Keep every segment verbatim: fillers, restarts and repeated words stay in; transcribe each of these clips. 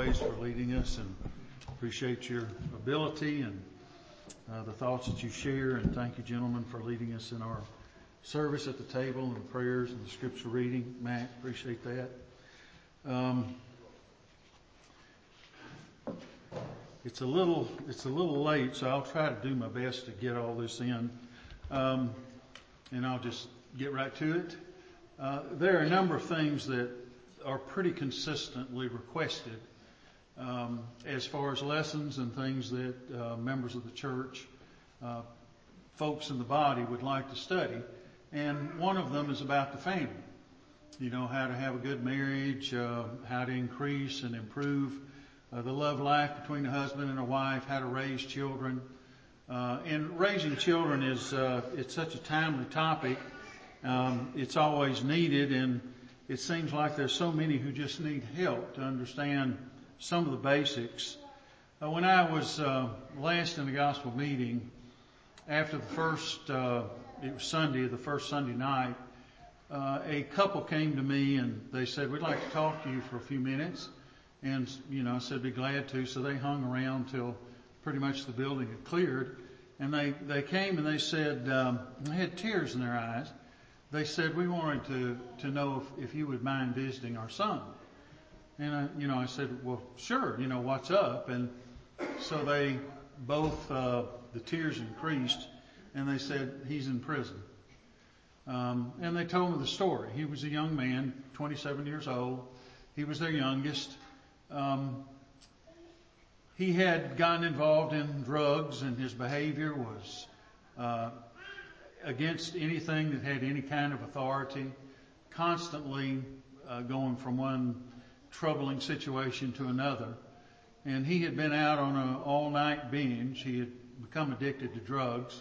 always, for leading us, and appreciate your ability and uh, the thoughts that you share. And thank you, gentlemen, for leading us in our service at the table and the prayers and the scripture reading. Matt, appreciate that. Um, it's a little it's a little late, so I'll try to do my best to get all this in, um, and I'll just get right to it. Uh, there are a number of things that are pretty consistently requested um, as far as lessons and things that uh, members of the church, uh, folks in the body would like to study. And one of them is about the family. You know, how to have a good marriage, uh, how to increase and improve uh, the love life between a husband and a wife, how to raise children. Uh, and raising children is, uh, it's such a timely topic. Um, it's always needed, and it seems like there's so many who just need help to understand some of the basics. Uh, when I was uh, last in the gospel meeting, after the first, uh, it was Sunday, the first Sunday night, uh, a couple came to me and they said, "We'd like to talk to you for a few minutes." And, you know, I said, "Be glad to." So they hung around till pretty much the building had cleared. And they, they came and they said, um, they had tears in their eyes. They said, "We wanted to, to know if, if you would mind visiting our son." And I, you know, I said, "Well, sure, you know, what's up?" And so they both, uh, the tears increased, and they said, "He's in prison." Um, and they told me the story. He was a young man, twenty-seven years old. He was their youngest. Um, he had gotten involved in drugs, and his behavior was, uh, against anything that had any kind of authority, constantly uh, going from one troubling situation to another. And he had been out on an all-night binge. He had become addicted to drugs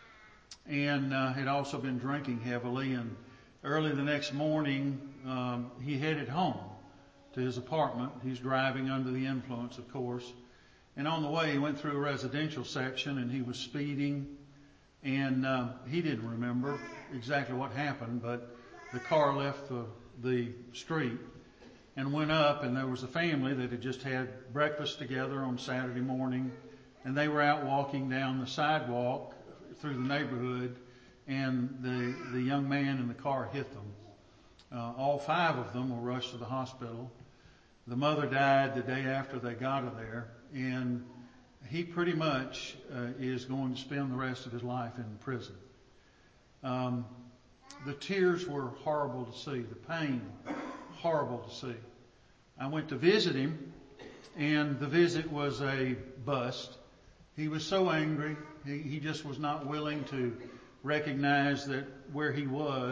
and uh, had also been drinking heavily. And early the next morning, um, he headed home to his apartment. He's driving under the influence, of course. And on the way, he went through a residential section, and he was speeding. And uh, he didn't remember exactly what happened, but the car left the, the street and went up, and there was a family that had just had breakfast together on Saturday morning, and they were out walking down the sidewalk through the neighborhood, and the, the young man in the car hit them. Uh, all five of them were rushed to the hospital. The mother died the day after they got her there, and he pretty much uh, is going to spend the rest of his life in prison. Um, the tears were horrible to see. The pain, horrible to see. I went to visit him, and the visit was a bust. He was so angry. He, he just was not willing to recognize that where he was,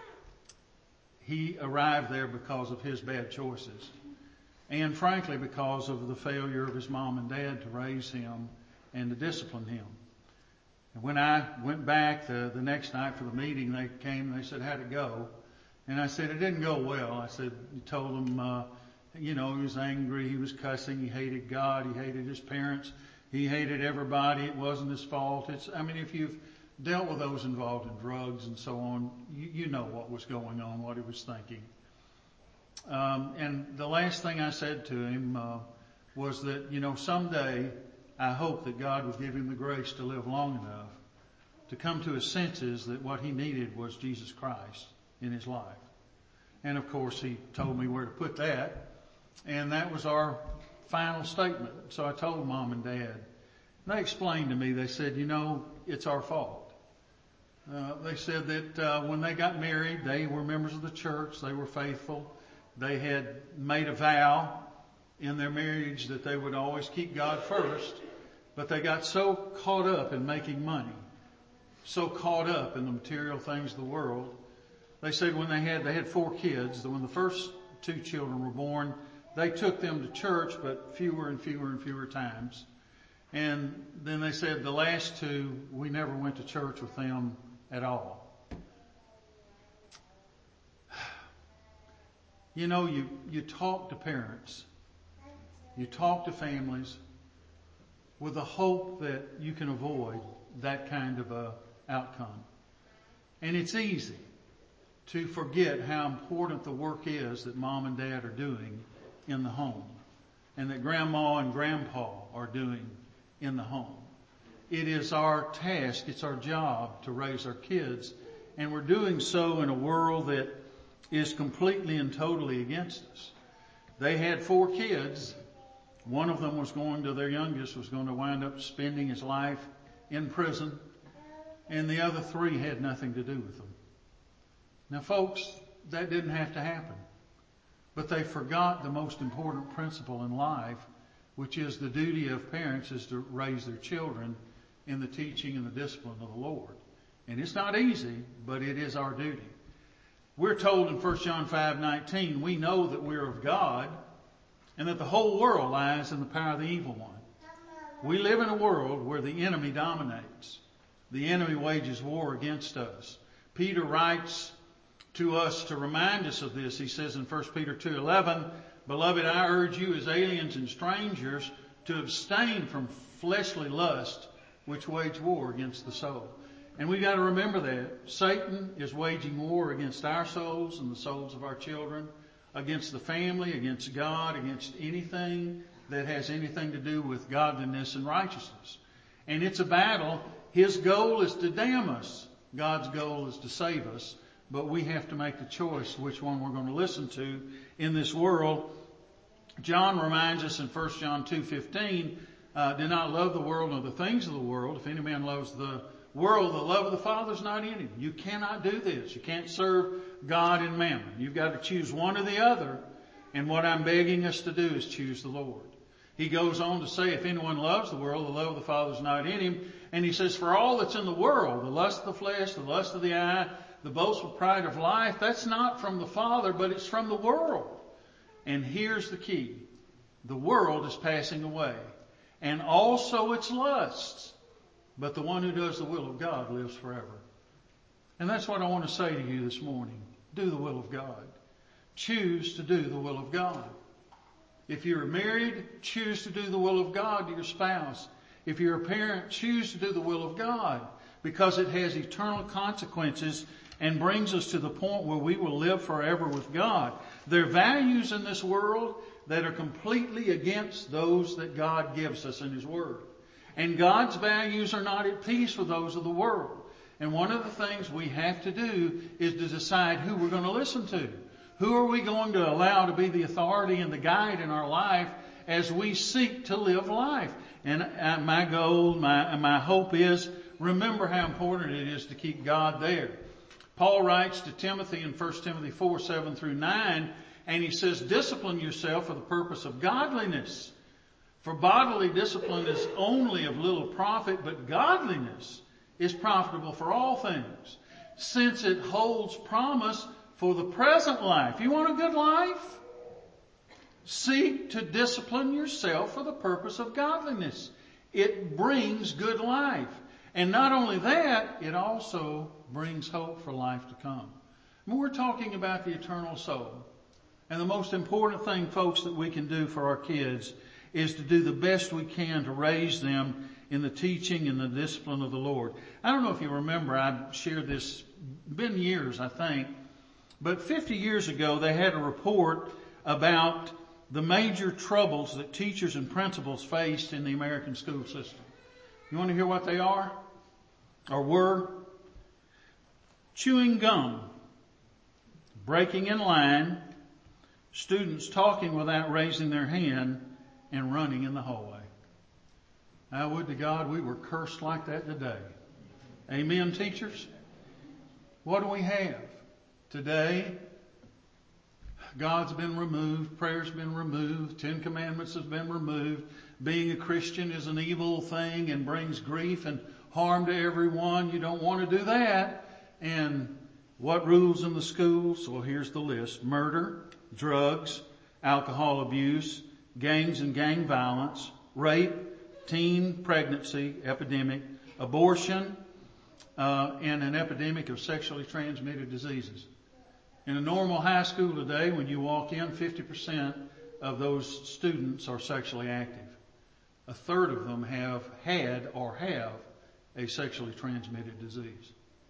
he arrived there because of his bad choices. And frankly, because of the failure of his mom and dad to raise him and to discipline him. And when I went back the, the next night for the meeting, they came and they said, "How'd it go?" And I said, "It didn't go well." I said, "You told him, uh, you know, he was angry, he was cussing, he hated God, he hated his parents, he hated everybody, it wasn't his fault." It's, I mean, if you've dealt with those involved in drugs and so on, you, you know what was going on, what he was thinking. Um, and the last thing I said to him uh, was that, you know, someday I hope that God would give him the grace to live long enough to come to his senses that what he needed was Jesus Christ in his life. And of course, he told me where to put that, and that was our final statement. So I told Mom and Dad. And they explained to me, they said, "You know, it's our fault." Uh, they said that uh, when they got married, they were members of the church, they were faithful. They had made a vow in their marriage that they would always keep God first, but they got so caught up in making money, so caught up in the material things of the world. They said when they had, they had four kids, that when the first two children were born, they took them to church, but fewer and fewer and fewer times. And then they said the last two, we never went to church with them at all. You know, you, you talk to parents, you talk to families with the hope that you can avoid that kind of a outcome. And it's easy to forget how important the work is that Mom and Dad are doing in the home. and that grandma and grandpa are doing in the home. It is our task, it's our job to raise our kids, and we're doing so in a world that is completely and totally against us. They had four kids. One of them was going to, their youngest was going to wind up spending his life in prison, and the other three had nothing to do with them. Now folks, that didn't have to happen. But they forgot the most important principle in life, which is the duty of parents is to raise their children in the teaching and the discipline of the Lord. And it's not easy, but it is our duty. We're told in First John five nineteen, we know that we're of God and that the whole world lies in the power of the evil one. We live in a world where the enemy dominates. The enemy wages war against us. Peter writes to us to remind us of this. He says in First Peter two eleven, Beloved, I urge you as aliens and strangers to abstain from fleshly lust which wage war against the soul. And we've got to remember that Satan is waging war against our souls and the souls of our children, against the family, against God, against anything that has anything to do with godliness and righteousness. And it's a battle. His goal is to damn us. God's goal is to save us. But we have to make the choice which one we're going to listen to in this world. John reminds us in First John two fifteen, uh, do not love the world nor the things of the world. If any man loves the world, the love of the Father is not in him. You cannot do this. You can't serve God and mammon. You've got to choose one or the other. And what I'm begging us to do is choose the Lord. He goes on to say, if anyone loves the world, the love of the Father is not in him. And he says, for all that's in the world, the lust of the flesh, the lust of the eye, the boastful pride of life, that's not from the Father, but it's from the world. And here's the key. The world is passing away, and also its lusts. But the one who does the will of God lives forever. And that's what I want to say to you this morning. Do the will of God. Choose to do the will of God. If you're married, choose to do the will of God to your spouse. If you're a parent, choose to do the will of God, because it has eternal consequences and brings us to the point where we will live forever with God. There are values in this world that are completely against those that God gives us in His Word. And God's values are not at peace with those of the world. And one of the things we have to do is to decide who we're going to listen to. Who are we going to allow to be the authority and the guide in our life as we seek to live life? And my goal, my, my hope is, remember how important it is to keep God there. Paul writes to Timothy in First Timothy four, seven through nine, and he says, discipline yourself for the purpose of godliness. For bodily discipline is only of little profit, but godliness is profitable for all things, since it holds promise for the present life. You want a good life? Seek to discipline yourself for the purpose of godliness. It brings good life. And not only that, it also brings hope for life to come. I mean, we're talking about the eternal soul. And the most important thing, folks, that we can do for our kids is to do the best we can to raise them in the teaching and the discipline of the Lord. I don't know if you remember, I shared this, been years, I think, but fifty years ago they had a report about the major troubles that teachers and principals faced in the American school system. You want to hear what they are? Or were? Chewing gum, breaking in line, students talking without raising their hand, and running in the hallway. I would to God we were cursed like that today. Amen, teachers? What do we have? Today, God's been removed, prayer's been removed, Ten Commandments has been removed. Being a Christian is an evil thing and brings grief and harm to everyone. You don't want to do that. And what rules in the schools? Well, here's the list. Murder, drugs, alcohol abuse, gangs and gang violence, rape, teen pregnancy epidemic, abortion, uh, and an epidemic of sexually transmitted diseases. In a normal high school today, when you walk in, fifty percent of those students are sexually active. A third of them have had or have a sexually transmitted disease.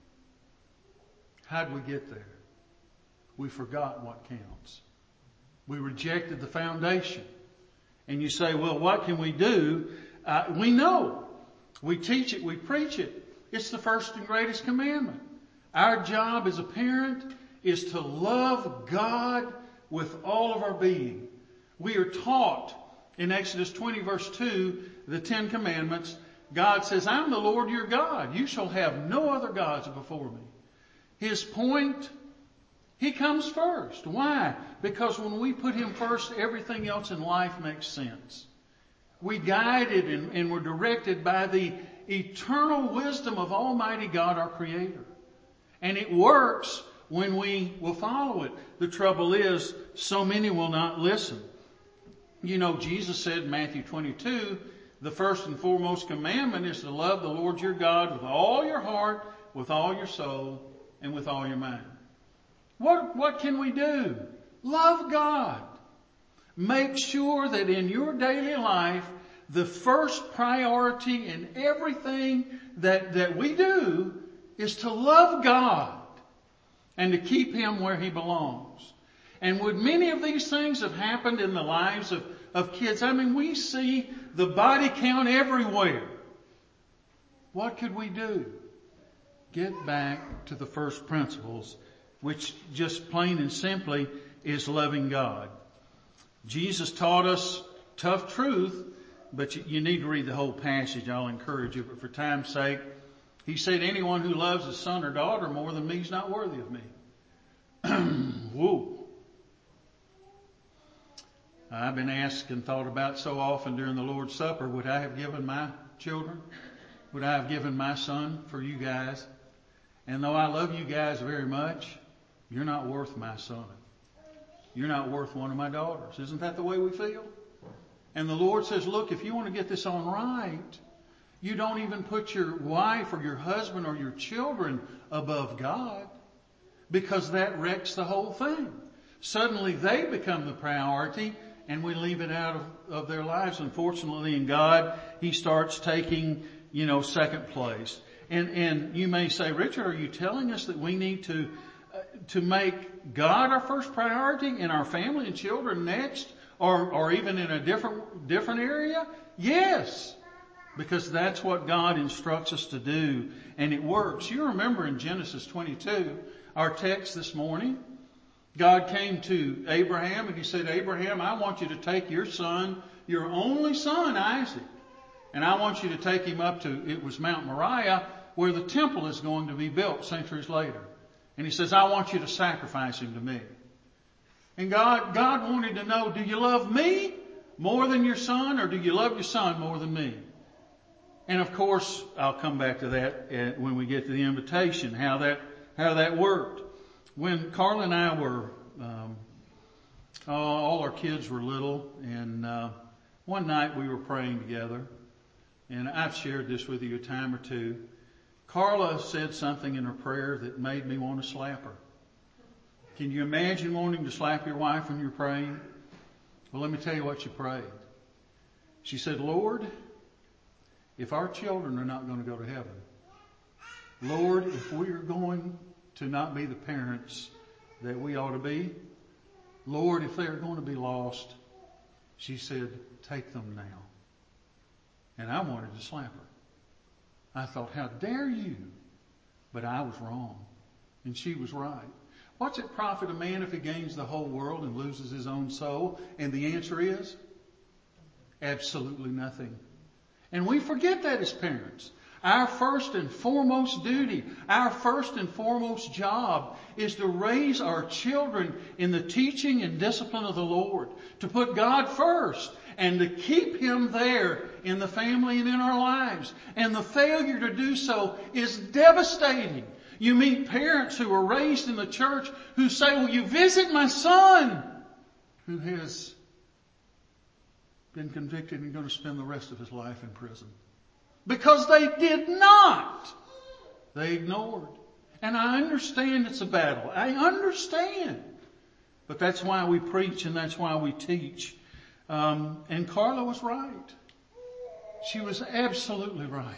How'd we get there? We forgot what counts. We rejected the foundation. And you say, well, what can we do? Uh, we know. We teach it. We preach it. It's the first and greatest commandment. Our job as a parent is to love God with all of our being. We are taught in Exodus twenty verse two, the Ten Commandments, God says, I'm the Lord your God. You shall have no other gods before me. His point, He comes first. Why? Because when we put Him first, everything else in life makes sense. We guided and, and we're directed by the eternal wisdom of Almighty God, our Creator. And it works when we will follow it. The trouble is, so many will not listen. You know, Jesus said in Matthew twenty-two, the first and foremost commandment is to love the Lord your God with all your heart, with all your soul, and with all your mind. What, what can we do? Love God. Make sure that in your daily life, the first priority in everything that, that we do is to love God and to keep Him where He belongs. And would many of these things have happened in the lives of, of kids? I mean, we see the body count everywhere. What could we do? Get back to the first principles, which just plain and simply is loving God. Jesus taught us tough truth, but you, you need to read the whole passage. I'll encourage you, but for time's sake, He said, anyone who loves his son or daughter more than me is not worthy of me. Whoa. I've been asked and thought about so often during the Lord's Supper, would I have given my children? Would I have given my son for you guys? And though I love you guys very much, you're not worth my son. You're not worth one of my daughters. Isn't that the way we feel? And the Lord says, look, if you want to get this on right, you don't even put your wife or your husband or your children above God, because that wrecks the whole thing. Suddenly they become the priority and we leave it out of, of their lives. Unfortunately, in God, He starts taking, you know, second place. And, and you may say, Richard, are you telling us that we need to, uh, to make God our first priority and our family and children next, or, or even in a different, different area? Yes. Because that's what God instructs us to do, and it works. You remember in Genesis twenty-two, our text this morning, God came to Abraham and He said, Abraham, I want you to take your son, your only son, Isaac, and I want you to take him up to, it was Mount Moriah, where the temple is going to be built centuries later. And He says, I want you to sacrifice him to me. And God, God wanted to know, do you love me more than your son, or do you love your son more than me? And of course, I'll come back to that when we get to the invitation, how that, how that worked. When Carla and I were, um, all our kids were little, and uh, one night we were praying together, and I've shared this with you a time or two. Carla said something in her prayer that made me want to slap her. Can you imagine wanting to slap your wife when you're praying? Well, let me tell you what she prayed. She said, Lord, if our children are not going to go to heaven, Lord, if we are going to not be the parents that we ought to be, Lord, if they are going to be lost, she said, take them now. And I wanted to slap her. I thought, how dare you? But I was wrong. And she was right. What's it profit a man if he gains the whole world and loses his own soul? And the answer is absolutely nothing. And we forget that as parents. Our first and foremost duty, our first and foremost job is to raise our children in the teaching and discipline of the Lord, to put God first and to keep Him there in the family and in our lives. And the failure to do so is devastating. You meet parents who were raised in the church who say, will you visit my son who has been convicted and going to spend the rest of his life in prison? Because they did not. They ignored. And I understand it's a battle. I understand. But that's why we preach and that's why we teach. Um, and Carla was right. She was absolutely right.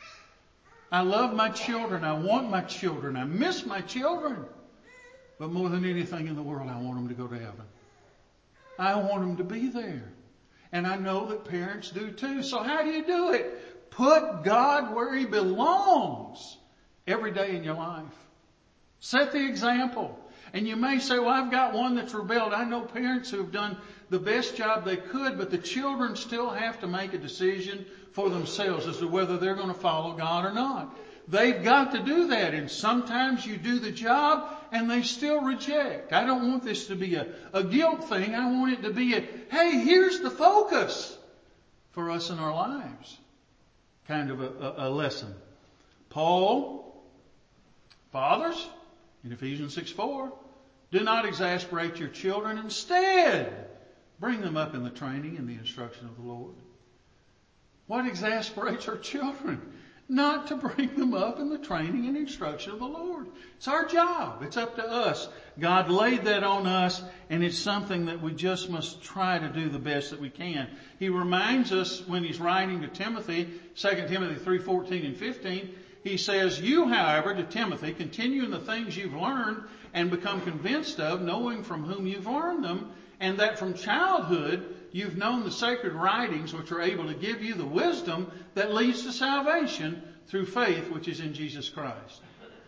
I love my children. I want my children. I miss my children. But more than anything in the world, I want them to go to heaven. I want them to be there. And I know that parents do too. So how do you do it? Put God where He belongs every day in your life. Set the example. And you may say, well, I've got one that's rebelled. I know parents who have done the best job they could, but the children still have to make a decision for themselves as to whether they're going to follow God or not. They've got to do that. And sometimes you do the job and they still reject. I don't want this to be a, a guilt thing. I want it to be a, hey, here's the focus for us in our lives. Kind of a, a, a lesson. Paul, fathers, in Ephesians six four, do not exasperate your children. Instead, bring them up in the training and the instruction of the Lord. What exasperates our children? Not to bring them up in the training and instruction of the Lord. It's our job. It's up to us. God laid that on us, and it's something that we just must try to do the best that we can. He reminds us when He's writing to Timothy, Second Timothy three fourteen and fifteen, He says, you, however, to Timothy, continue in the things you've learned and become convinced of, knowing from whom you've learned them, and that from childhood you've known the sacred writings which are able to give you the wisdom that leads to salvation through faith which is in Jesus Christ.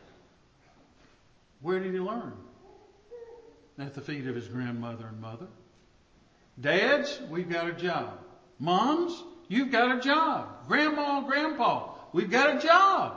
Where did he learn? At the feet of his grandmother and mother. Dads, we've got a job. Moms, you've got a job. Grandma, grandpa, we've got a job.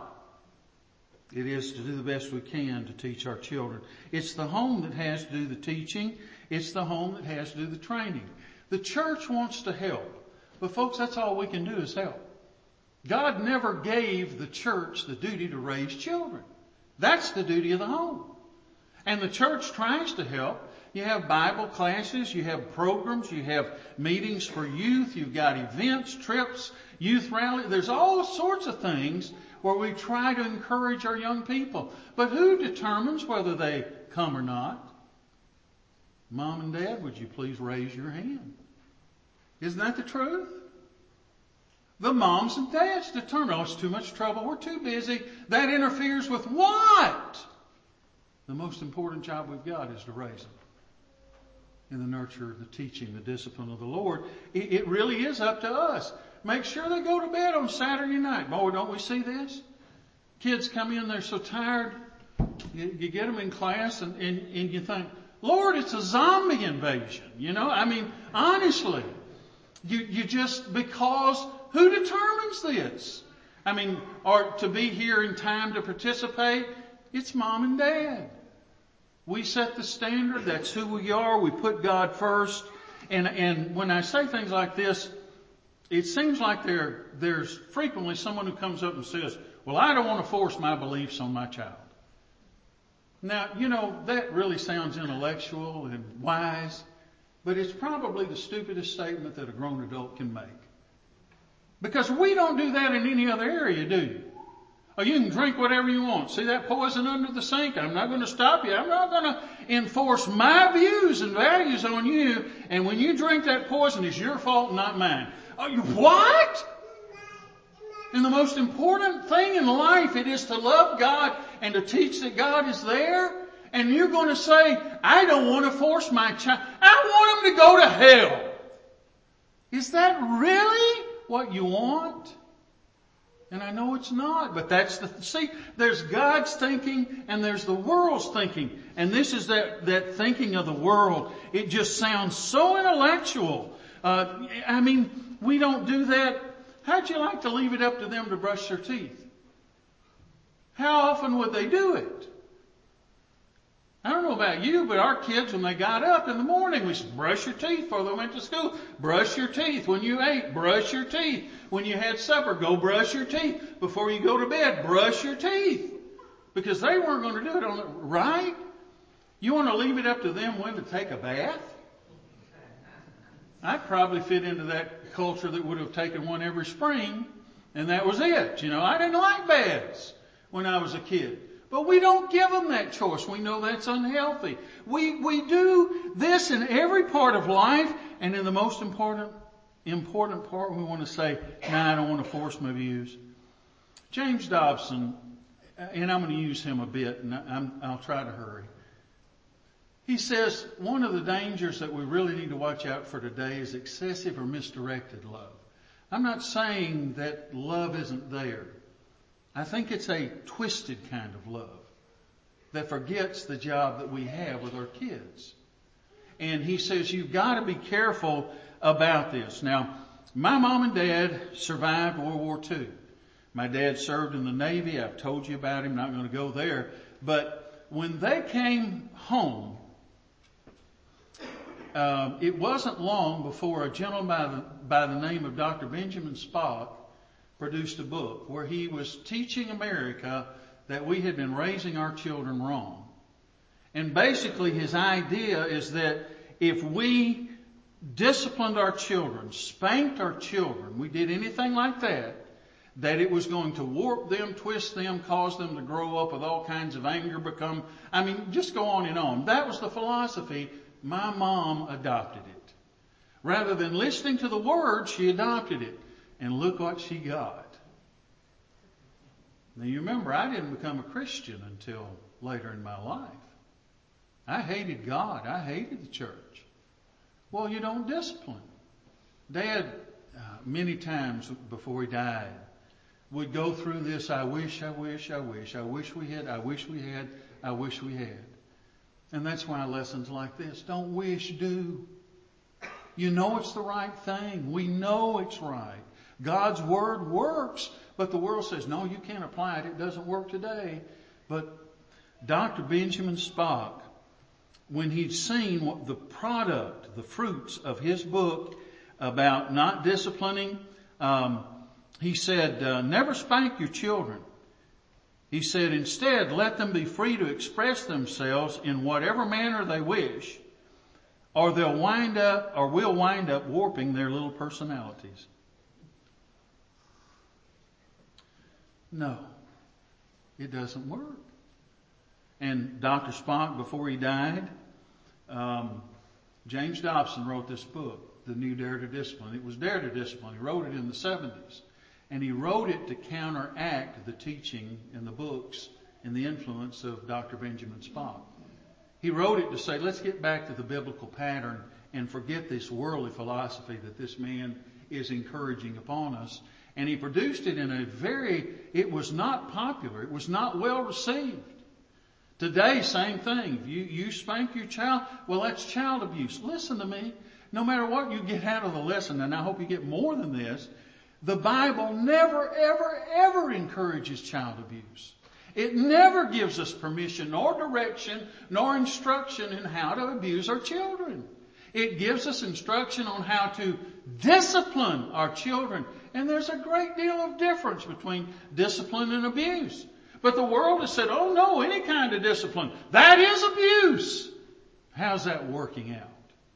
It is to do the best we can to teach our children. It's the home that has to do the teaching. It's the home that has to do the training. The church wants to help. But folks, that's all we can do is help. God never gave the church the duty to raise children. That's the duty of the home. And the church tries to help. You have Bible classes, you have programs, you have meetings for youth, you've got events, trips, youth rally. There's all sorts of things where we try to encourage our young people. But who determines whether they come or not? Mom and Dad, would you please raise your hand? Isn't that the truth? The moms and dads determine, oh, it's too much trouble, we're too busy. That interferes with what? The most important job we've got is to raise them in the nurture, the teaching, the discipline of the Lord. It, it really is up to us. Make sure they go to bed on Saturday night. Boy, don't we see this? Kids come in, they're so tired. You, you get them in class and, and, and you think, Lord, it's a zombie invasion. You know, I mean, honestly, you, you just, because who determines this? I mean, or to be here in time to participate, it's mom and dad. We set the standard. That's who we are. We put God first. And, and when I say things like this, it seems like there, there's frequently someone who comes up and says, well, I don't want to force my beliefs on my child. Now, you know, that really sounds intellectual and wise, but it's probably the stupidest statement that a grown adult can make. Because we don't do that in any other area, do you? Oh, you can drink whatever you want. See that poison under the sink? I'm not going to stop you. I'm not going to enforce my views and values on you. And when you drink that poison, it's your fault, not mine. Oh, you what? And the most important thing in life, it is to love God and to teach that God is there. And you're going to say, I don't want to force my child. I want him to go to hell. Is that really what you want? And I know it's not, but that's the, see, there's God's thinking and there's the world's thinking. And this is that, that thinking of the world. It just sounds so intellectual. Uh, I mean, we don't do that. How'd you like to leave it up to them to brush their teeth? How often would they do it? I don't know about you, but our kids, when they got up in the morning, we said, brush your teeth before they went to school. Brush your teeth. When you ate, brush your teeth. When you had supper, go brush your teeth. Before you go to bed, brush your teeth. Because they weren't going to do it on the, right? You want to leave it up to them when to take a bath? I'd probably fit into that culture that would have taken one every spring, and that was it. You know, I didn't like baths when I was a kid. But we don't give them that choice. We know that's unhealthy. We, we do this in every part of life, and in the most important, important part, we want to say, no, nah, I don't want to force my views. James Dobson, and I'm going to use him a bit, and I'm, I'll try to hurry. He says one of the dangers that we really need to watch out for today is excessive or misdirected love. I'm not saying that love isn't there. I think it's a twisted kind of love that forgets the job that we have with our kids. And he says you've got to be careful about this. Now, my mom and dad survived World War Two. My dad served in the Navy. I've told you about him. Not going to go there. But when they came home, um, it wasn't long before a gentleman by the, by the name of Doctor Benjamin Spock produced a book where he was teaching America that we had been raising our children wrong. And basically his idea is that if we disciplined our children, spanked our children, we did anything like that, that it was going to warp them, twist them, cause them to grow up with all kinds of anger, become, I mean, just go on and on. That was the philosophy. My mom adopted it. Rather than listening to the word, she adopted it. And look what she got. Now you remember, I didn't become a Christian until later in my life. I hated God. I hated the church. Well, you don't discipline. Dad, uh, many times before he died, would go through this, I wish, I wish, I wish, I wish we had, I wish we had, I wish we had. And that's why lessons like this, don't wish, do. You know it's the right thing. We know it's right. God's Word works, but the world says, no, you can't apply it. It doesn't work today. But Doctor Benjamin Spock, when he'd seen what the product, the fruits of his book about not disciplining, um, he said, uh, never spank your children. He said, instead, let them be free to express themselves in whatever manner they wish, or they'll wind up, or we'll wind up warping their little personalities. No, it doesn't work. And Doctor Spock, before he died, um, James Dobson wrote this book, The New Dare to Discipline. It was Dare to Discipline. He wrote it in the seventies. And he wrote it to counteract the teaching in the books and the influence of Doctor Benjamin Spock. He wrote it to say, let's get back to the biblical pattern and forget this worldly philosophy that this man is encouraging upon us. And he produced it in a very, it was not popular. It was not well received. Today, same thing. If you, you spank your child, well, that's child abuse. Listen to me. No matter what you get out of the lesson, and I hope you get more than this, the Bible never, ever, ever encourages child abuse. It never gives us permission nor direction nor instruction in how to abuse our children. It gives us instruction on how to discipline our children. And there's a great deal of difference between discipline and abuse. But the world has said, oh no, any kind of discipline, that is abuse. How's that working out?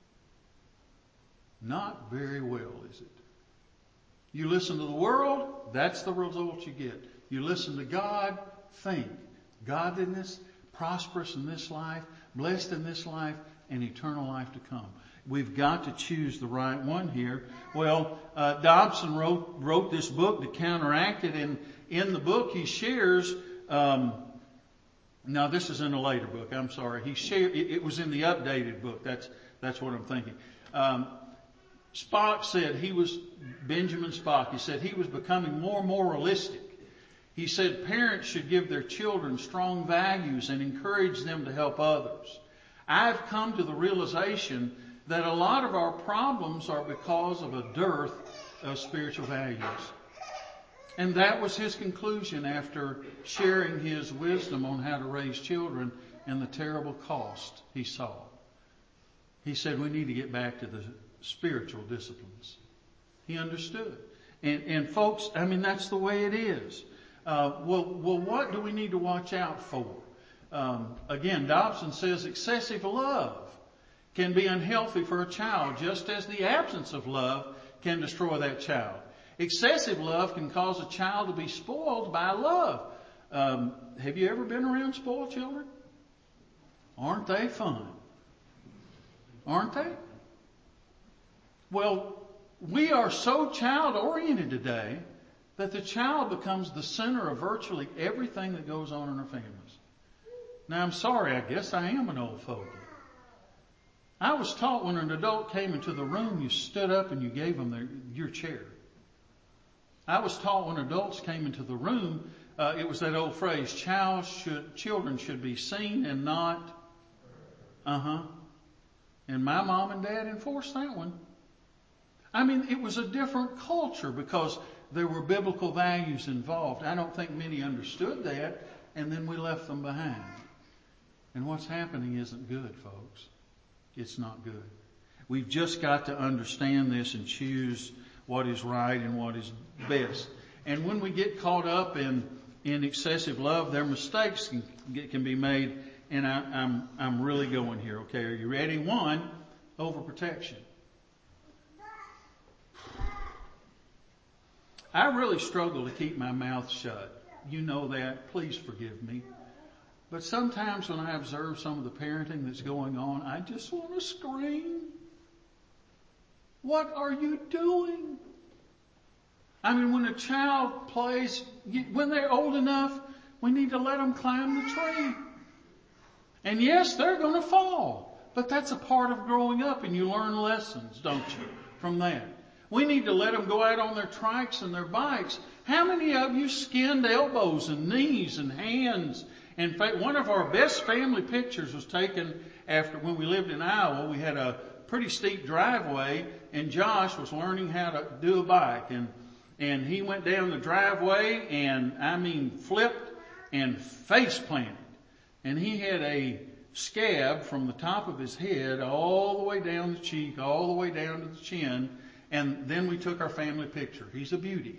Not very well, is it? You listen to the world, that's the result you get. You listen to God, think. Godliness, prosperous in this life, blessed in this life, and eternal life to come. We've got to choose the right one here. Well, uh, Dobson wrote, wrote this book to counteract it, and in the book he shares, um, now this is in a later book, I'm sorry. He shared, it, it was in the updated book, that's, that's what I'm thinking. Um, Spock said he was, Benjamin Spock, he said he was becoming more moralistic. He said parents should give their children strong values and encourage them to help others. I've come to the realization that a lot of our problems are because of a dearth of spiritual values. And that was his conclusion after sharing his wisdom on how to raise children and the terrible cost he saw. He said we need to get back to the spiritual disciplines. He understood. And, and folks, I mean, that's the way it is. Uh, well, well, what do we need to watch out for? Um, again, Dobson says excessive love can be unhealthy for a child, just as the absence of love can destroy that child. Excessive love can cause a child to be spoiled by love. Um, have you ever been around spoiled children? Aren't they fun? Aren't they? Well, we are so child-oriented today that the child becomes the center of virtually everything that goes on in our families. Now, I'm sorry, I guess I am an old fogey. I was taught when an adult came into the room, you stood up and you gave them their, your chair. I was taught when adults came into the room, uh, it was that old phrase, Child should, children should be seen and not, uh-huh. And my mom and dad enforced that one. I mean, it was a different culture because there were biblical values involved. I don't think many understood that, and then we left them behind. And what's happening isn't good, folks. It's not good. We've just got to understand this and choose what is right and what is best. And when we get caught up in, in excessive love, their mistakes can, can be made. And I, I'm, I'm really going here. Okay, are you ready? One, overprotection. I really struggle to keep my mouth shut. You know that. Please forgive me. But sometimes when I observe some of the parenting that's going on, I just want to scream. What are you doing? I mean, when a child plays, when they're old enough, we need to let them climb the tree. And yes, they're going to fall. But that's a part of growing up, and you learn lessons, don't you, from that. We need to let them go out on their trikes and their bikes. How many of you skinned elbows and knees and hands? In fact, one of our best family pictures was taken after when we lived in Iowa. We had a pretty steep driveway, and Josh was learning how to do a bike. And, and he went down the driveway and, I mean, flipped and face planted. And he had a scab from the top of his head all the way down the cheek, all the way down to the chin. And then we took our family picture. He's a beauty.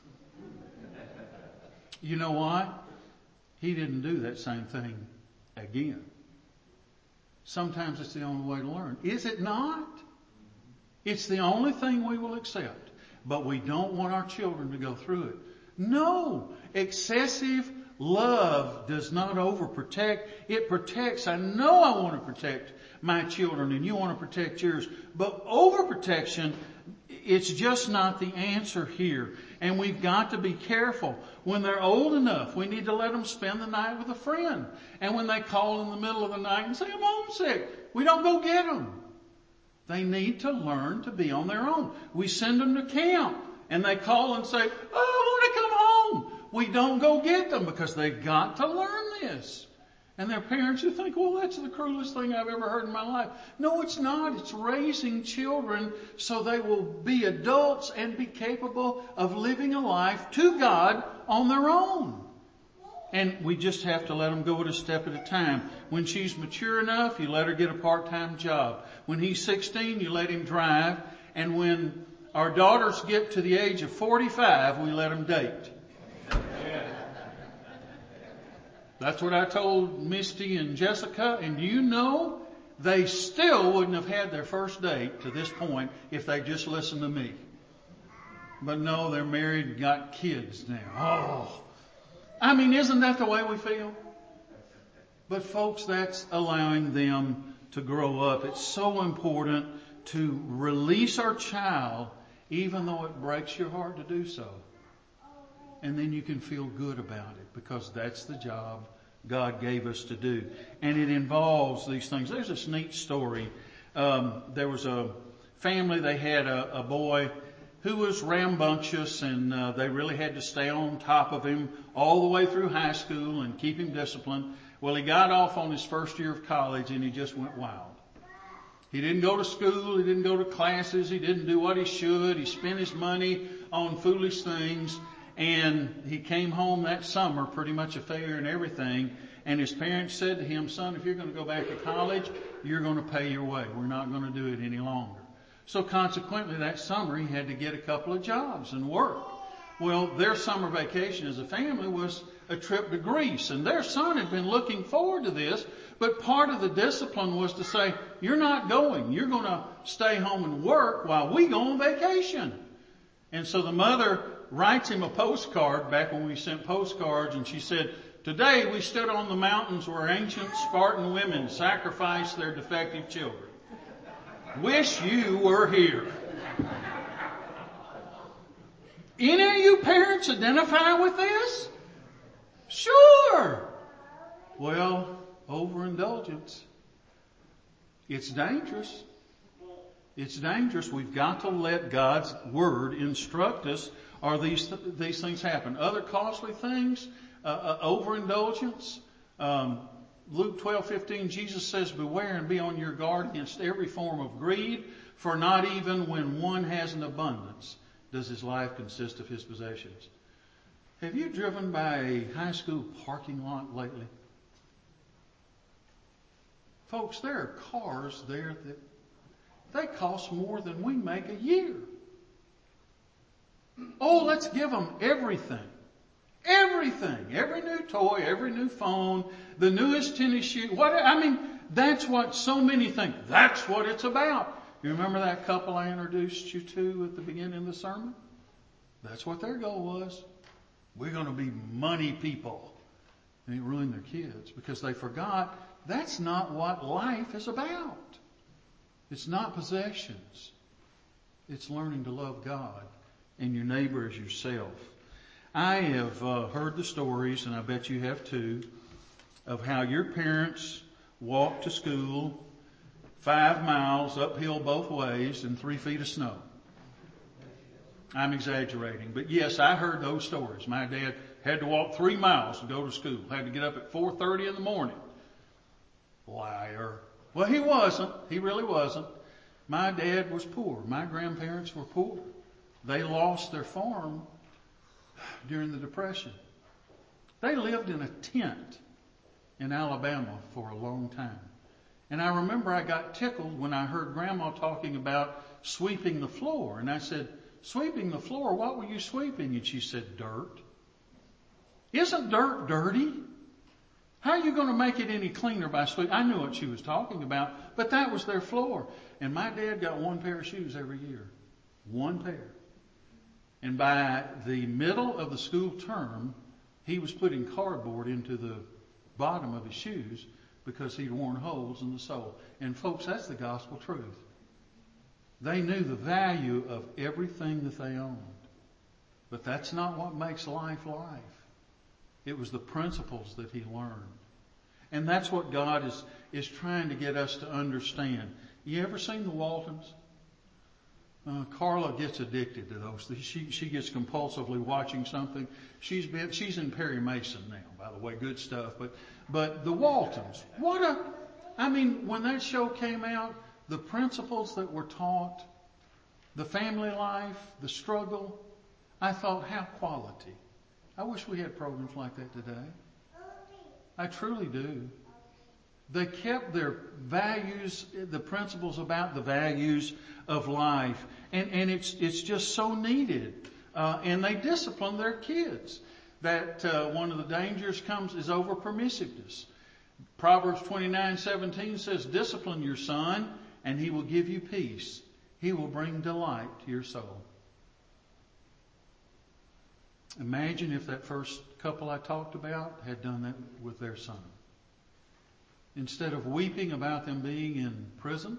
You know why? He didn't do that same thing again. Sometimes it's the only way to learn. Is it not? It's the only thing we will accept. But we don't want our children to go through it. No. Excessive love does not overprotect. It protects. I know I want to protect my children and you want to protect yours. But overprotection, it's just not the answer here. And we've got to be careful. When they're old enough, we need to let them spend the night with a friend. And when they call in the middle of the night and say, I'm homesick, we don't go get them. They need to learn to be on their own. We send them to camp and they call and say, oh, I want to come home. We don't go get them because they've got to learn this. And their parents, you think, well, that's the cruelest thing I've ever heard in my life. No, it's not. It's raising children so they will be adults and be capable of living a life to God on their own. And we just have to let them go at a step at a time. When she's mature enough, you let her get a part-time job. When he's sixteen, you let him drive. And when our daughters get to the age of forty-five, we let them date. That's what I told Misty and Jessica. And you know, they still wouldn't have had their first date to this point if they just listened to me. But no, they're married and got kids now. Oh, I mean, isn't that the way we feel? But folks, that's allowing them to grow up. It's so important to release our child, even though it breaks your heart to do so. And then you can feel good about it because that's the job God gave us to do. And it involves these things. There's this neat story. Um, there was a family, they had a, a boy who was rambunctious, and uh, they really had to stay on top of him all the way through high school and keep him disciplined. Well, he got off on his first year of college and he just went wild. He didn't go to school. He didn't go to classes. He didn't do what he should. He spent his money on foolish things. And he came home that summer, pretty much a failure and everything. And his parents said to him, son, if you're going to go back to college, you're going to pay your way. We're not going to do it any longer. So consequently, that summer, he had to get a couple of jobs and work. Well, their summer vacation as a family was a trip to Greece. And their son had been looking forward to this. But part of the discipline was to say, you're not going. You're going to stay home and work while we go on vacation. And so the mother writes him a postcard back when we sent postcards, and she said, today we stood on the mountains where ancient Spartan women sacrificed their defective children. Wish you were here. Any of you parents identify with this? Sure. Well, overindulgence. It's dangerous. It's dangerous. We've got to let God's Word instruct us, or these these things happen. Other costly things, uh, uh, overindulgence. Um, Luke twelve fifteen, Jesus says, "Beware and be on your guard against every form of greed, for not even when one has an abundance does his life consist of his possessions." Have you driven by a high school parking lot lately? Folks, there are cars there that they cost more than we make a year. Oh, let's give them everything. Everything. Every new toy, every new phone, the newest tennis shoe. What, I mean, that's what so many think. That's what it's about. You remember that couple I introduced you to at the beginning of the sermon? That's what their goal was. We're going to be money people. And it ruined their kids because they forgot that's not what life is about. It's not possessions. It's learning to love God and your neighbor as yourself. I have uh, heard the stories, and I bet you have too, of how your parents walked to school five miles uphill both ways in three feet of snow. I'm exaggerating, but yes, I heard those stories. My dad had to walk three miles to go to school. Had to get up at four thirty in the morning. Liar. Well, he wasn't. He really wasn't. My dad was poor. My grandparents were poor. They lost their farm during the Depression. They lived in a tent in Alabama for a long time. And I remember I got tickled when I heard Grandma talking about sweeping the floor. And I said, "Sweeping the floor? What were you sweeping?" And she said, "Dirt." Isn't dirt dirty? How are you going to make it any cleaner by sweeping? I knew what she was talking about, but that was their floor. And my dad got one pair of shoes every year. One pair. And by the middle of the school term, he was putting cardboard into the bottom of his shoes because he'd worn holes in the sole. And folks, that's the gospel truth. They knew the value of everything that they owned. But that's not what makes life life. It was the principles that he learned. And that's what God is, is trying to get us to understand. You ever seen the Waltons? Uh, Carla gets addicted to those. She she gets compulsively watching something. She's been she's in Perry Mason now, by the way, good stuff. But but the Waltons, what a I mean, when that show came out, the principles that were taught, the family life, the struggle, I thought, how quality. I wish we had programs like that today. I truly do. They kept their values, the principles about the values of life, and, and it's it's just so needed. Uh, and they discipline their kids. That uh, one of the dangers comes is over permissiveness. Proverbs twenty-nine seventeen says, "Discipline your son, and he will give you peace. He will bring delight to your soul." Imagine if that first couple I talked about had done that with their son. Instead of weeping about them being in prison,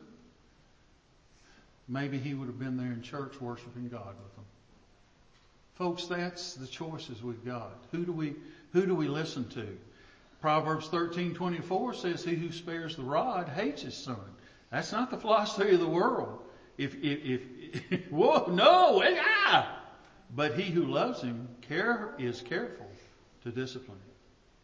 maybe he would have been there in church worshiping God with them. Folks, that's the choices we've got. Who do we, who do we listen to? Proverbs thirteen twenty-four says, "He who spares the rod hates his son." That's not the philosophy of the world. If, if, if, whoa, no, ah! But he who loves him care is careful to discipline him.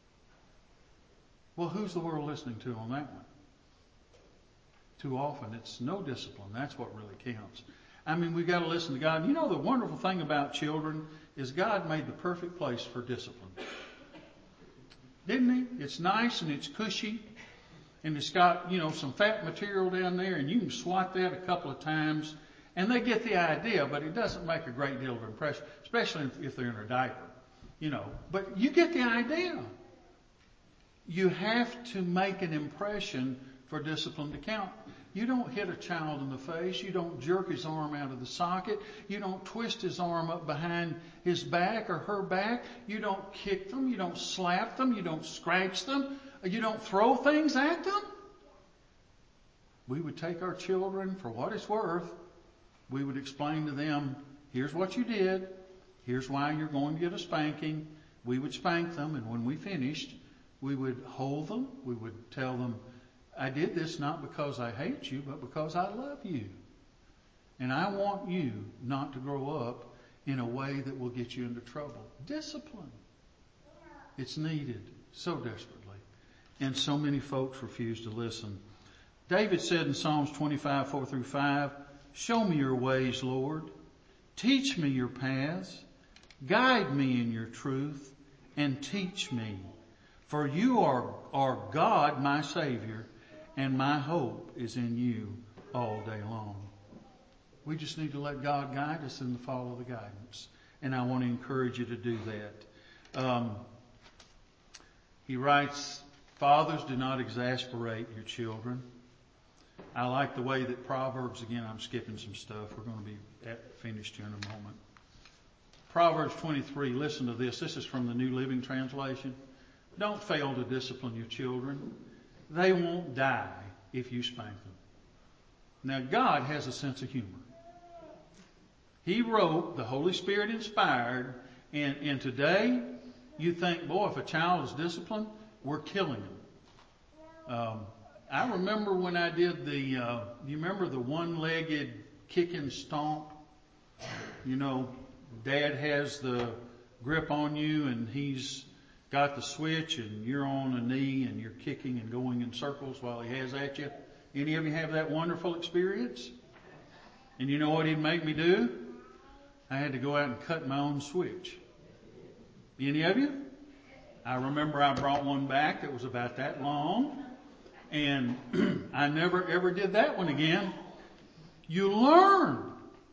Well, who's the world listening to on that one? Too often it's no discipline. That's what really counts. I mean, we've got to listen to God. You know, the wonderful thing about children is God made the perfect place for discipline. Didn't he? It's nice and it's cushy. And it's got, you know, some fat material down there, and you can swat that a couple of times. And they get the idea, but it doesn't make a great deal of impression, especially if they're in a diaper, you know. But you get the idea. You have to make an impression for discipline to count. You don't hit a child in the face. You don't jerk his arm out of the socket. You don't twist his arm up behind his back or her back. You don't kick them. You don't slap them. You don't scratch them. You don't throw things at them. We would take our children for what it's worth. We would explain to them, here's what you did. Here's why you're going to get a spanking. We would spank them, and when we finished, we would hold them. We would tell them, I did this not because I hate you, but because I love you. And I want you not to grow up in a way that will get you into trouble. Discipline. It's needed so desperately. And so many folks refuse to listen. David said in Psalms twenty-five, four through five, show me your ways, Lord. Teach me your paths. Guide me in your truth and teach me. For you are, are God, my Savior, and my hope is in you all day long. We just need to let God guide us and follow the guidance. And I want to encourage you to do that. Um, he writes, fathers, do not exasperate your children. I like the way that Proverbs, again, I'm skipping some stuff. We're going to be at, finished here in a moment. Proverbs twenty-three, listen to this. This is from the New Living Translation. Don't fail to discipline your children. They won't die if you spank them. Now, God has a sense of humor. He wrote, the Holy Spirit inspired, and, and today you think, boy, if a child is disciplined, we're killing them. Um, I remember when I did the, uh, you remember the one-legged kick and stomp? You know, Dad has the grip on you and he's got the switch and you're on a knee and you're kicking and going in circles while he has at you. Any of you have that wonderful experience? And you know what he'd make me do? I had to go out and cut my own switch. Any of you? I remember I brought one back that was about that long. And I never ever did that one again. You learn.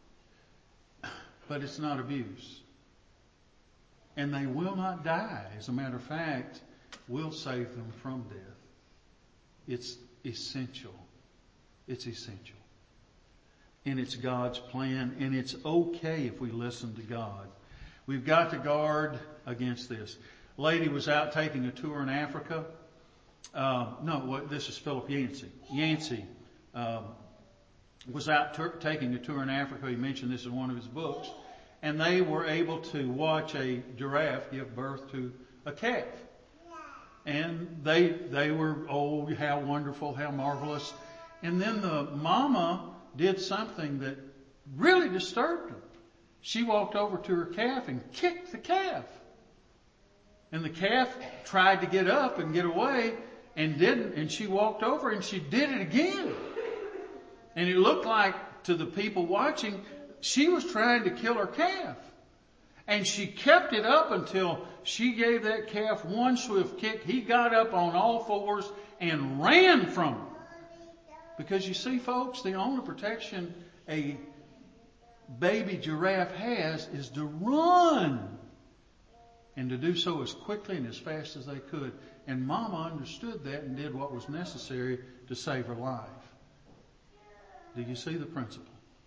But it's not abuse. And they will not die. As a matter of fact, we'll save them from death. It's essential. It's essential. And it's God's plan. And it's okay if we listen to God. We've got to guard against this. Lady was out taking a tour in Africa. Uh, no, what, this is Philip Yancey. Yancey um, was out tur- taking a tour in Africa. He mentioned this in one of his books. And they were able to watch a giraffe give birth to a calf. And they they were, oh, how wonderful, how marvelous. And then the mama did something that really disturbed him. She walked over to her calf and kicked the calf. And the calf tried to get up and get away and didn't. And she walked over and she did it again. And it looked like to the people watching, she was trying to kill her calf. And she kept it up until she gave that calf one swift kick. He got up on all fours and ran from her. Because you see, folks, the only protection a baby giraffe has is to run. And to do so as quickly and as fast as they could. And Mama understood that and did what was necessary to save her life. Do you see the principle?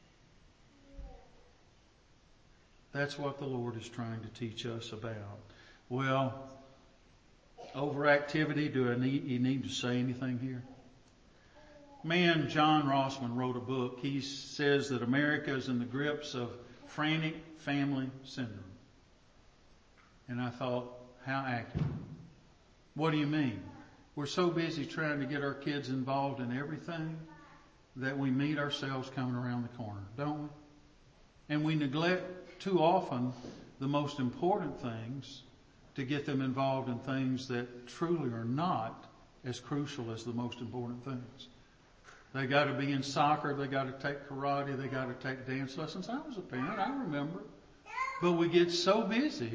That's what the Lord is trying to teach us about. Well, overactivity, do I need, you need to say anything here? Man, John Rossman wrote a book. He says that America is in the grips of frantic family syndrome. And I thought, how accurate. What do you mean? We're so busy trying to get our kids involved in everything that we meet ourselves coming around the corner, don't we? And we neglect too often the most important things to get them involved in things that truly are not as crucial as the most important things. They got to be in soccer, they got to take karate, they got to take dance lessons. I was a parent, I remember. But we get so busy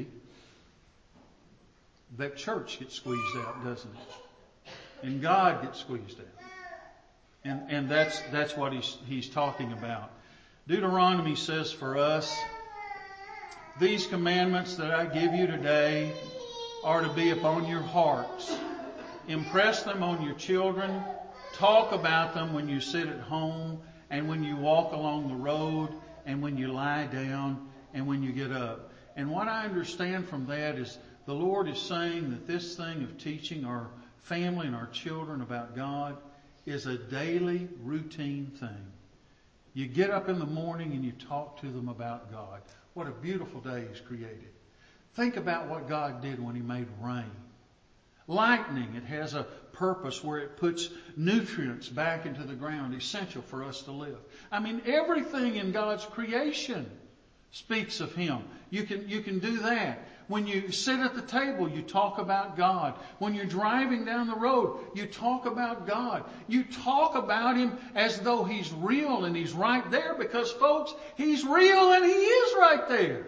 that church gets squeezed out, doesn't it? And God gets squeezed out. And and that's that's what he's he's talking about. Deuteronomy says for us, these commandments that I give you today are to be upon your hearts. Impress them on your children. Talk about them when you sit at home and when you walk along the road and when you lie down and when you get up. And what I understand from that is the Lord is saying that this thing of teaching our family and our children about God is a daily routine thing. You get up in the morning and you talk to them about God. What a beautiful day He's created. Think about what God did when He made rain. lightning. It has a purpose where it puts nutrients back into the ground, essential for us to live. I mean, everything in God's creation speaks of Him. You can, you can do that. When you sit at the table, you talk about God. When you're driving down the road, you talk about God. You talk about Him as though He's real and He's right there, because folks, He's real and He is right there.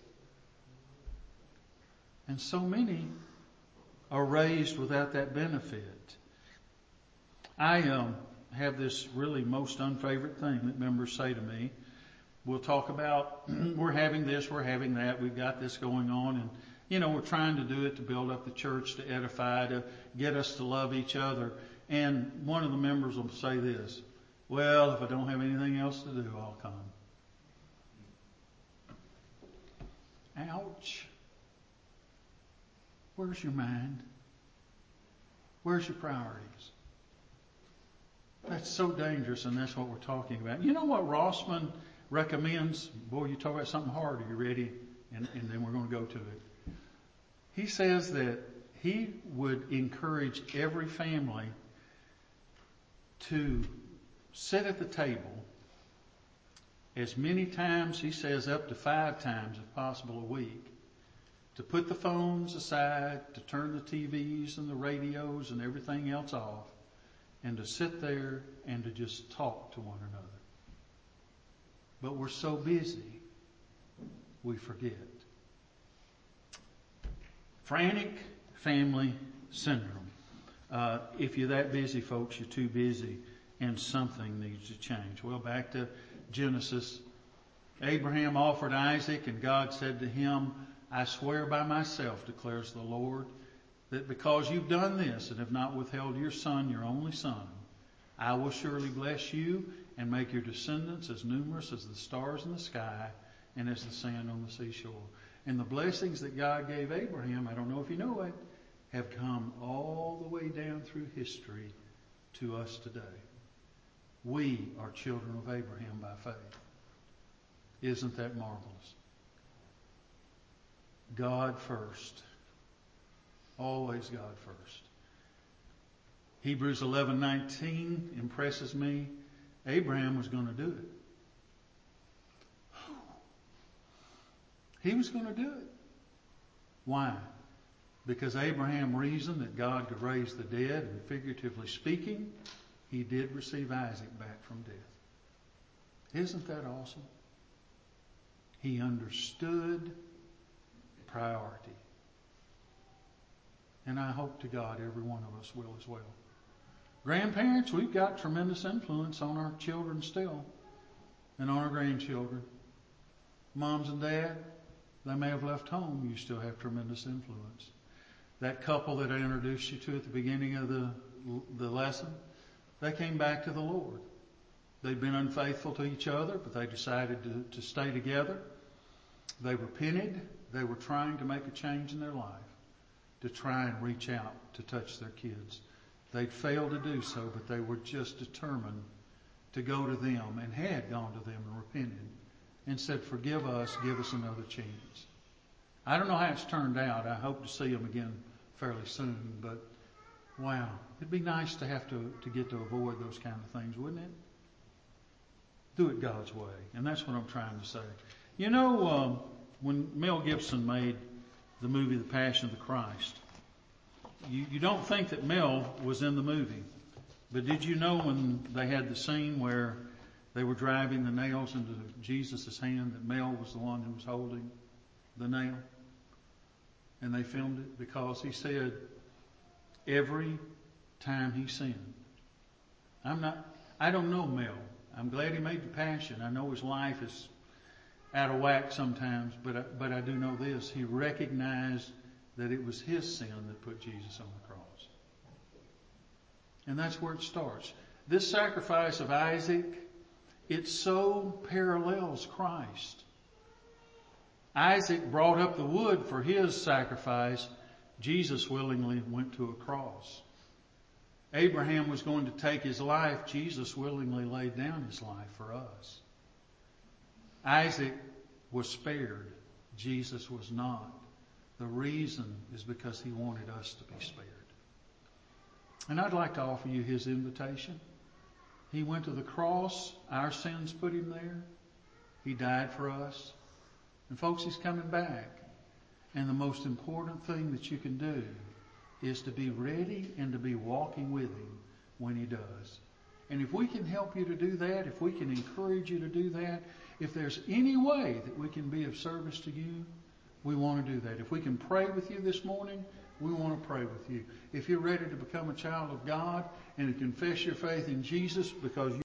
And so many are raised without that benefit. I um, have this really most unfavorite thing that members say to me. We'll talk about, we're having this, we're having that, we've got this going on, and, you know, we're trying to do it to build up the church, to edify, to get us to love each other. And one of the members will say this, well, if I don't have anything else to do, I'll come. Ouch. Where's your mind? Where's your priorities? That's so dangerous, and that's what we're talking about. You know what Rossman recommends? Boy, you talk about something hard. Are you ready? And, and then we're going to go to it. He says that he would encourage every family to sit at the table as many times, he says up to five times if possible a week, to put the phones aside, to turn the T Vs and the radios and everything else off, and to sit there and to just talk to one another. But we're so busy, we forget. Frantic family syndrome. Uh, if you're that busy, folks, you're too busy, and something needs to change. Well, back to Genesis. Abraham offered Isaac, and God said to him, I swear by myself, declares the Lord, that because you've done this and have not withheld your son, your only son, I will surely bless you and make your descendants as numerous as the stars in the sky and as the sand on the seashore. And the blessings that God gave Abraham, I don't know if you know it, have come all the way down through history to us today. We are children of Abraham by faith. Isn't that marvelous? God first. Always God first. Hebrews eleven nineteen impresses me. Abraham was going to do it. He was going to do it. Why? Because Abraham reasoned that God could raise the dead, and figuratively speaking, he did receive Isaac back from death. Isn't that awesome? He understood priority. And I hope to God every one of us will as well. Grandparents, we've got tremendous influence on our children still, and on our grandchildren. Moms and dad, they may have left home, you still have tremendous influence. That couple that I introduced you to at the beginning of the, the lesson, they came back to the Lord. They'd been unfaithful to each other, but they decided to, to stay together. They repented. They were trying to make a change in their life, to try and reach out to touch their kids. They'd failed to do so, but they were just determined to go to them, and had gone to them and repented and said, forgive us, give us another chance. I don't know how it's turned out. I hope to see them again fairly soon, but wow, it'd be nice to have to, to get to avoid those kind of things, wouldn't it? Do it God's way. And that's what I'm trying to say. You know, um, when Mel Gibson made the movie The Passion of the Christ, you, you don't think that Mel was in the movie. But did you know when they had the scene where they were driving the nails into Jesus' hand, that Mel was the one who was holding the nail? And they filmed it because he said every time he sinned. I'm not, I don't know Mel. I'm glad he made the Passion. I know his life is out of whack sometimes, but I, but I do know this. He recognized that it was his sin that put Jesus on the cross. And that's where it starts. This sacrifice of Isaac, it so parallels Christ. Isaac brought up the wood for his sacrifice. Jesus willingly went to a cross. Abraham was going to take his life. Jesus willingly laid down his life for us. Isaac was spared. Jesus was not. The reason is because he wanted us to be spared. And I'd like to offer you His invitation. He went to the cross. Our sins put Him there. He died for us. And folks, He's coming back. And the most important thing that you can do is to be ready and to be walking with Him when He does. And if we can help you to do that, if we can encourage you to do that, if there's any way that we can be of service to you, we want to do that. If we can pray with you this morning, we want to pray with you. If you're ready to become a child of God and to confess your faith in Jesus because you